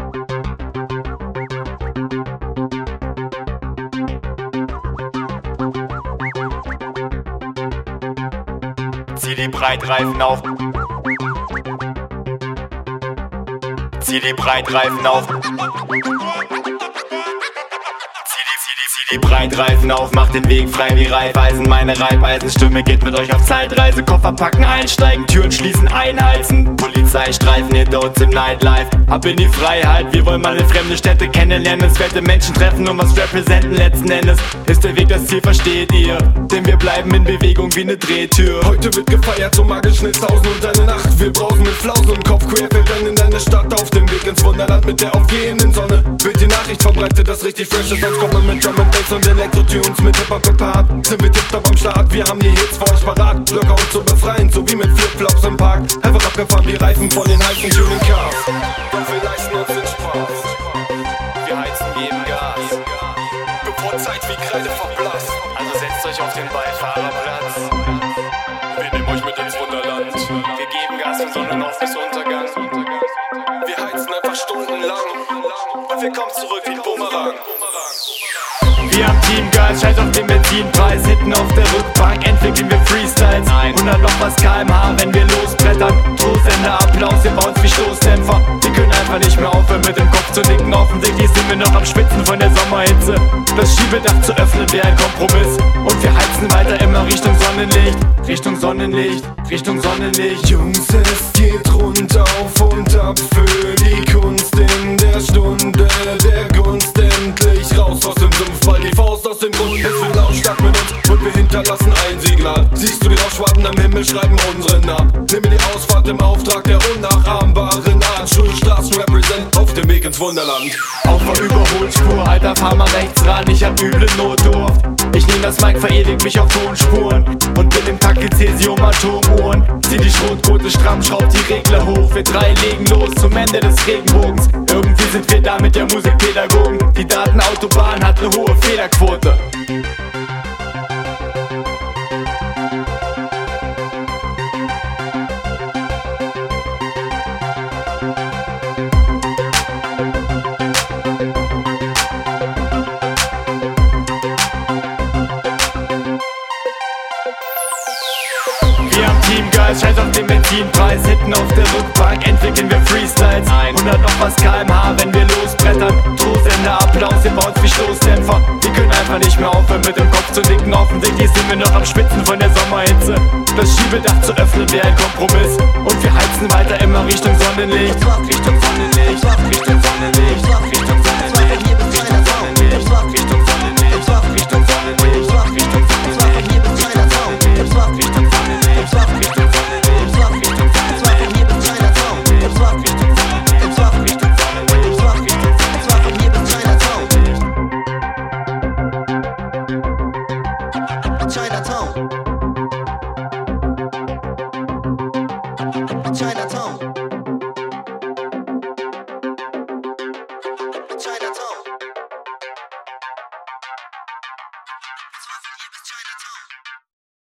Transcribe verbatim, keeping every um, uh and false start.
Zieh die Breitreifen auf. Zieh die Breitreifen auf. Die Breitreifen auf, macht den Weg frei wie Reifeisen. Meine Reibeisenstimme geht mit euch auf Zeitreise. Koffer packen, einsteigen, Türen schließen, einheizen. Polizeistreifen hinter uns im Nightlife. Ab in die Freiheit, wir wollen mal in fremde Städte kennenlernen. Fette Menschen treffen und was representen. Letzten Endes ist der Weg das Ziel, versteht ihr? Denn wir bleiben in Bewegung wie ne Drehtür. Heute wird gefeiert, so magisch Nitzhausen und eine Nacht. Wir brausen mit Flausen und Kopf querfeldern in deine Stadt. Auf dem Weg ins Wunderland mit der aufgehenden Sonne wird die Nachricht verbreitet, das richtig fresh ist. Sonst kommt man mit Drum and Bass und Elektro-Tunes mit Hip-Hop gepaart. Sind wir tipptopp am Start, wir haben die Hits für euch parat. Locker und so befreien, so wie mit Flipflops im Park. Einfach abgefahren, die Reifen von den heißen Tuning Cars. Doch wir leisten uns den Spaß. Wir heizen, geben Gas, bevor Zeit wie Kreide verblasst. also setzt euch auf den Beifahrerplatz. Wir nehmen euch mit ins Wunderland. Wir geben Gas von Sonnenauf bis Untergang. Wir heizen einfach stundenlang und wir kommen zurück wie ein Bumerang. Wir haben Teamgeist, scheiß auf den Benzinpreis. Hinten auf der Rückbank entwickeln wir Freestyles. hundert noch was Kilometer pro Stunde, wenn wir losbrettern. Stoßender Applaus, wir bauen's wie Stoßdämpfer. Wir können einfach nicht mehr aufhören mit dem Kopf zu nicken. Offensichtlich sind wir noch am Schwitzen von der Sommerhitze. Das Schiebedach zu öffnen wäre ein Kompromiss. Und wir heizen weiter immer Richtung Sonnenlicht. Richtung Sonnenlicht, Richtung Sonnenlicht. Jungs, es geht runter, auf und ab für die Kunst in der Stunde der Gunst. Endlich raus aus dem Sumpf, ball die Faust aus dem Grund. Es wird lautstark mit uns und wir hinterlassen ein Signal. Siehst du die Rauchschwaden am Himmel, schreiben unseren Namen. Nimm mir die Ausfahrt im Auftrag der unnachahmbaren Art. Schulstraßen represent auf dem Weg ins Wunderland. Auf der Überholspur, Alter, fahr mal rechts ran, ich hab üble Notdurft. Ich nehm das Mic, verewig mich auf Tonspuren und bin im Takt Cäsium-Atomuhren. Zieh die Schrotgurte stramm, schraub die Regler hoch. Wir drei legen los zum Ende des Regenbogens. Irgendwie sind wir da mit der Musikpädagogen. Die Datenautobahn hat ne hohe Fehlerquote. Wir haben Teamgeist, scheiß auf den Benzinpreis. Hinten auf der Rückbank entwickeln wir Freestyles. hundert noch was Kilometer pro Stunde, wenn wir losbrettern. Stoßender Applaus, wir bauen's wie Stoßdämpfer. Wir können einfach nicht mehr aufhören mit dem Kopf zu nicken. Offensichtlich sind wir noch am Schwitzen von der Sommerhitze. Das Schiebedach zu öffnen wäre ein Kompromiss. Und wir heizen weiter immer Richtung Sonnenlicht. Richtung Sonnenlicht, Richtung